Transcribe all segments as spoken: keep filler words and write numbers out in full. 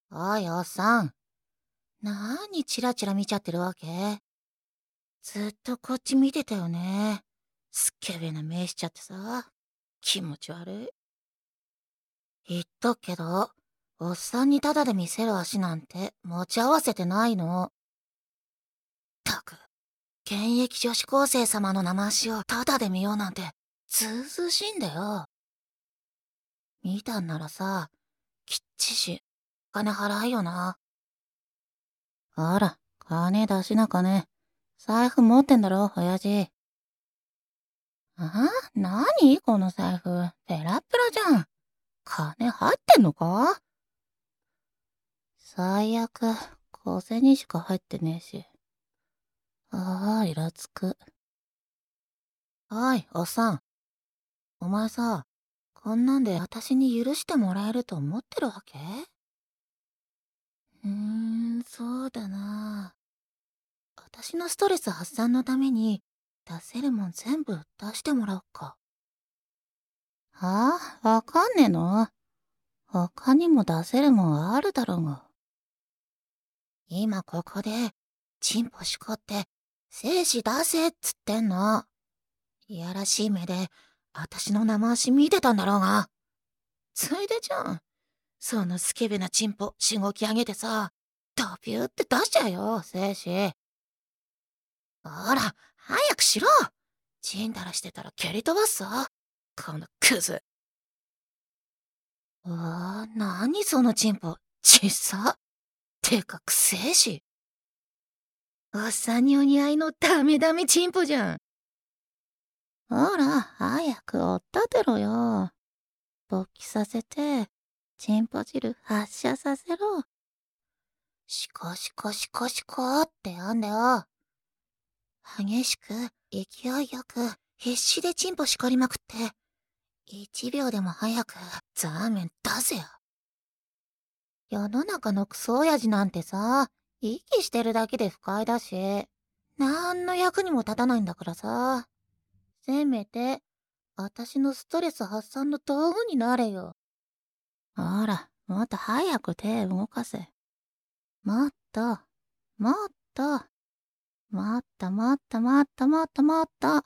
おい、おっさん。なーにチラチラ見ちゃってるわけ？ずっとこっち見てたよね。すっげべな目しちゃってさ。気持ち悪い。言っとくけど、おっさんにタダで見せる足なんて持ち合わせてないの。ったく、現役女子高生様の生足をタダで見ようなんて、ずうずうしいんだよ。見たんならさ、きっちし、金払えよな。あら、金出しな金。財布持ってんだろ、親父。あ？なにこの財布。ペラペラじゃん。金入ってんのか？最悪、小銭しか入ってねえし。ああ、イラつく。おい、おっさん。お前さ、こんなんで私に許してもらえると思ってるわけ？うーん、そうだな。私のストレス発散のために、出せるもん全部出してもらおっか。はあ、わかんねえの？他にも出せるもんあるだろうが。今ここで、チンポしこって、精子出せっつってんの。いやらしい目で、あたしの生足見てたんだろうが。ついでじゃん。そのスケベなチンポしごき上げてさ、ドビューって出しちゃえよ、精子。ほら、早くしろ。チンタラしてたら蹴り飛ばすぞ。このクズ。うわぁ、なにそのチンポ、ちっさ。てか、くせえし。おっさんにお似合いのダメダメチンポじゃん。ほら、早く追っ立てろよ。勃起させて、チンポ汁発射させろ。シコシコシコシコってやんだよ。激しく、勢いよく、必死でチンポしこりまくって、一秒でも早く、ザーメン出せよ。世の中のクソ親父なんてさ、息してるだけで不快だし、なんの役にも立たないんだからさ。せめて、あたしのストレス発散の道具になれよ。ほら、もっと早く手動かせ。もっと、もっと、もっともっともっともっともっと。は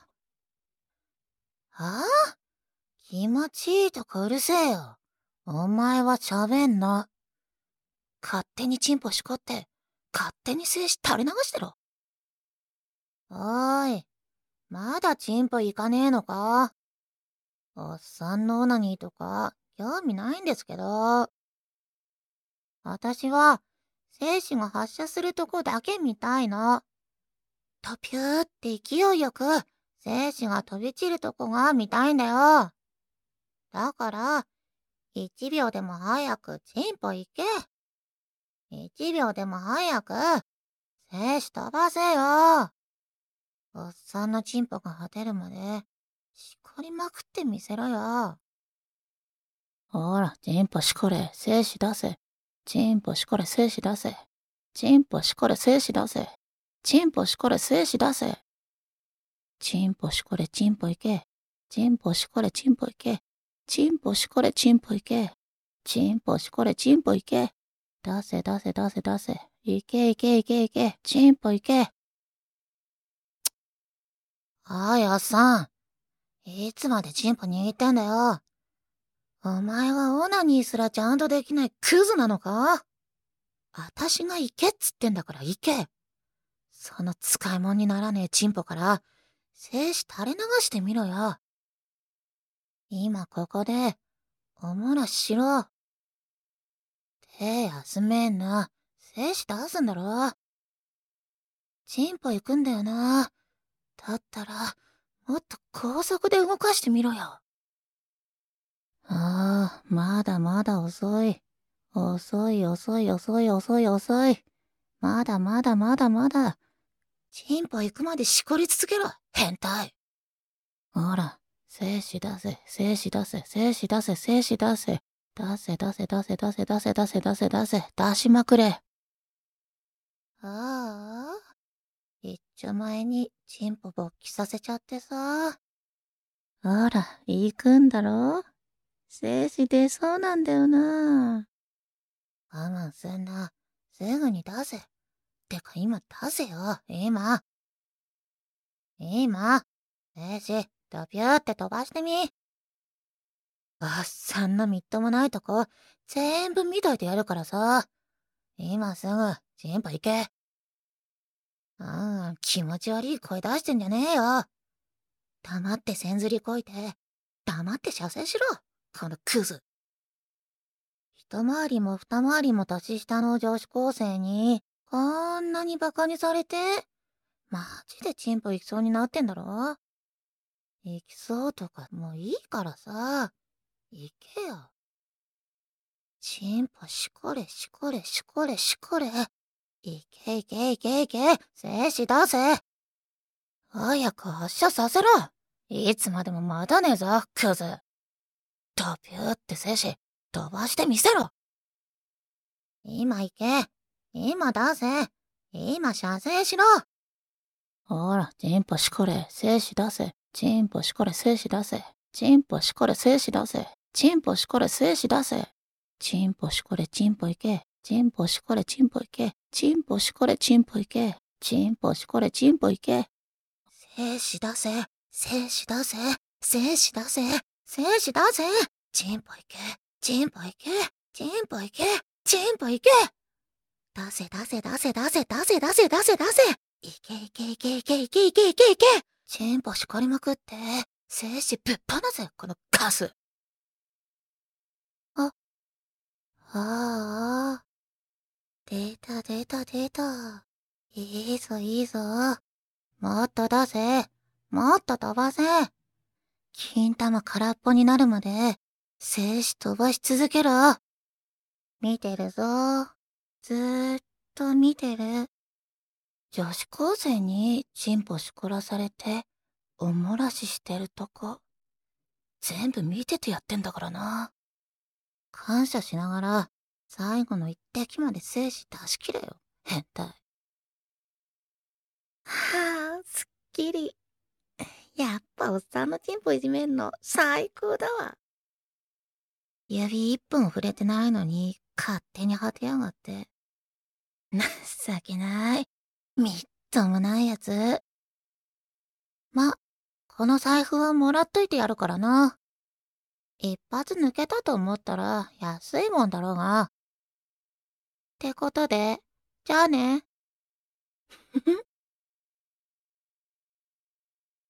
あ？気持ちいいとかうるせえよ。お前は喋んな。勝手にチンポしこって、勝手に精子垂れ流してろ。おーい、まだチンポいかねえのか？おっさんのオナニーとか、興味ないんですけど。私は、精子が発射するとこだけ見たいの。トピューって勢いよく、精子が飛び散るとこが見たいんだよ。だから、一秒でも早くチンポ行け。一秒でも早く、精子飛ばせよ。おっさんのチンポが果てるまで、しこりまくってみせろよ。ほら、チンポしこれ、精子出せ。チンポしこれ、精子出せ。チンポしこれ、精子出せ。チンポしこれ、精子出せ。チンポしこれ、チンポいけ。チンポしこれ、チンポいけ。チンポしこれ、チンポいけ。チンポしこれ、チンポいけ。出せ、出せ、出せ、出せ。いけ、いけ、いけ、いけ。チンポいけ。おい、おっさん。いつまでチンポ握ってんだよ。お前はオナニーすらちゃんとできないクズなのか？あたしが行けっつってんだから行け。その使い物にならねえチンポから、精子垂れ流してみろよ。今ここで、おもらししろ。手休めんな。精子出すんだろ？チンポ行くんだよな。だったら、もっと高速で動かしてみろよ。ああ、まだまだ遅い。遅い遅い遅い遅い遅い。まだまだまだまだ。チンポ行くまでしこり続けろ、変態。ほら、精子出せ、精子出せ、精子出せ、精子出せ。出せ出せ出せ出せ出せ出せ出せ出せ、出しまくれ。ああ、一丁前にチンポ勃起させちゃってさ。ほら、行くんだろ？精子出そうなんだよな。 我慢すんな。すぐに出せ。てか今出せよ、今。今。精子、ドビューって飛ばしてみ。あっさんのみっともないとこ、全部見といてやるからさ。今すぐ、チンポ行け。ああ、気持ち悪い声出してんじゃねえよ。黙ってせんずりこいて、黙って射精しろ、このクズ。一回りも二回りも年下の女子高生に、こんなにバカにされて、マジでチンポ行きそうになってんだろ。行きそうとかもういいからさ、行けよ。チンポしこれしこれしこれしこれ。いけいけいけいけ、精子出せ。早く発射させろ。いつまでも待たねえぞ、クズ。ドビューって精子、飛ばしてみせろ。今行け。今出せ。今射精しろ。ほら、チンポしこれ、精子出せ。チンポしこれ、精子出せ。チンポしこれ、精子出せ。チンポしこれ、精子出せ。チンポしこれ、チンポいけ。チンポしこれ、チンポいけ。チンポしこれ、チンポいけ。チンポしこれ、チンポいけ。精子出せ。精子出せ。精子出せ。精子出せ。チンポいけ。チンポいけ。チンポいけ。チンポいけ。出せ出せ出せ出せ出せ出せ出せ出せ。いけいけいけいけいけいけいけいけ。チンポ叱りまくって、精子ぶっ放せ、このカス。あ、ああ。出た出た出た。いいぞいいぞ。もっと出せ。もっと飛ばせ。金玉空っぽになるまで、精子飛ばし続けろ。見てるぞ。ずーっと見てる。女子高生にチンポしこらされて、おもらししてるとこ、全部見ててやってんだからな。感謝しながら、最後の一滴まで精子出し切れよ、変態。はあ、すっきり。やっぱおっさんのチンポいじめんの最高だわ。指一本触れてないのに、勝手に果てやがって。情けない。みっともないやつ。ま、この財布はもらっといてやるからな。一発抜けたと思ったら安いもんだろうが。ってことで、じゃあね。